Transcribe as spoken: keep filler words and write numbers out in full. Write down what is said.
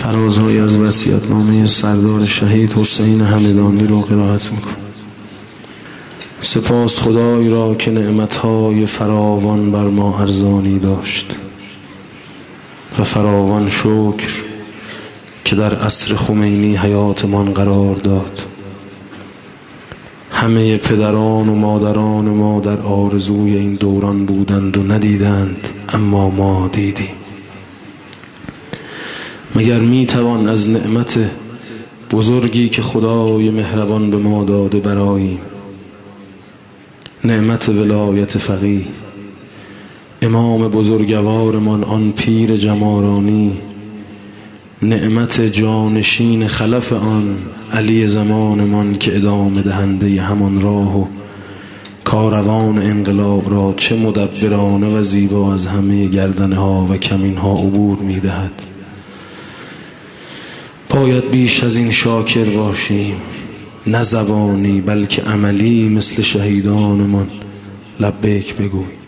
فرازهایی از وصیت‌نامه سردار شهید حسین همدانی رو قرائت میکنم. سپاس خدای را که نعمتهای فراوان بر ما ارزانی داشت و فراوان شکر که در عصر خمینی حیاتمان قرار داد. همه پدران و مادران ما در آرزوی این دوران بودند و ندیدند، اما ما دیدیم. مگر می توان از نعمت بزرگی که خدای مهربان به ما داده براییم، نعمت ولایت فقیه، امام بزرگوارمان آن پیر جمارانی، نعمت جانشین خلف آن علی زمانمان که ادامه دهنده همان راه و کاروان انقلاب را چه مدبرانه و زیبا از همه گردنه ها و کمین ها عبور می دهد. باید بیش از این شاکر باشیم، نه زبانی بلکه عملی مثل شهیدانمان لبیک بگوی.